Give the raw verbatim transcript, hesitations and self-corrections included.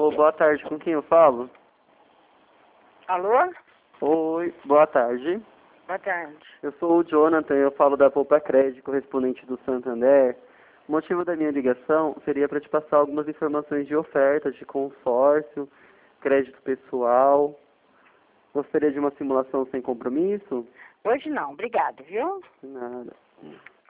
Alô, boa tarde. Com quem eu falo? Alô? Oi, boa tarde. Boa tarde. Eu sou o Jonathan, eu falo da Poupa Crédito, correspondente do Santander. O motivo da minha ligação seria para te passar algumas informações de ofertas de consórcio, crédito pessoal. Gostaria de uma simulação sem compromisso? Hoje não, obrigado, viu? Nada.